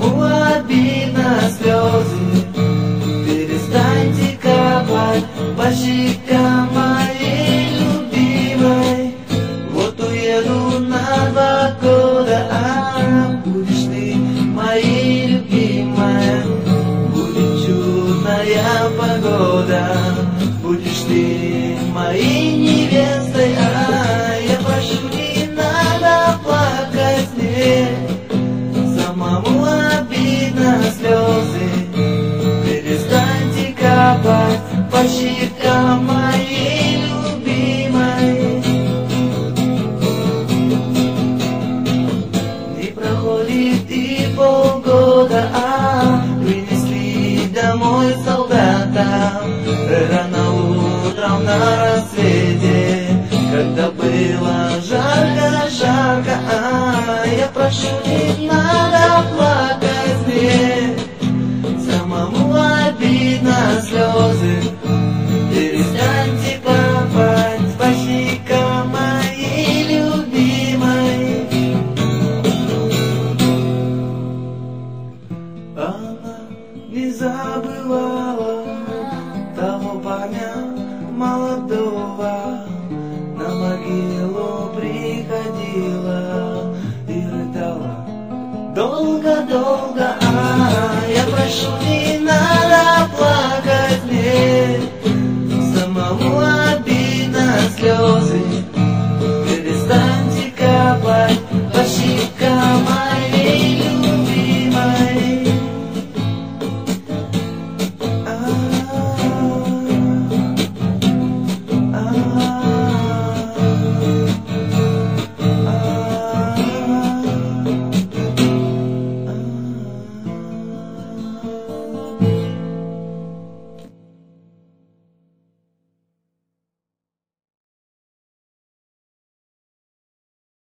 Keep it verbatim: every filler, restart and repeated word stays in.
Самому обидно слезы, перестаньте капать по щекам моей любимой. Вот уеду на два года, а будешь ты моей любимая. Будет чудная погода, будешь ты моей невестой, а я прошу, не надо плакать мне. Самому обидно слезы, перестаньте капать по щекам моей любимой. Не проходит и полгода, а принесли домой солдата рано утром на рассвете, когда было жарко-жарко, а я прошу, не надо плакать мне. Самому обидно слезы, перестаньте капать по щекам моей любимой. Она не забыла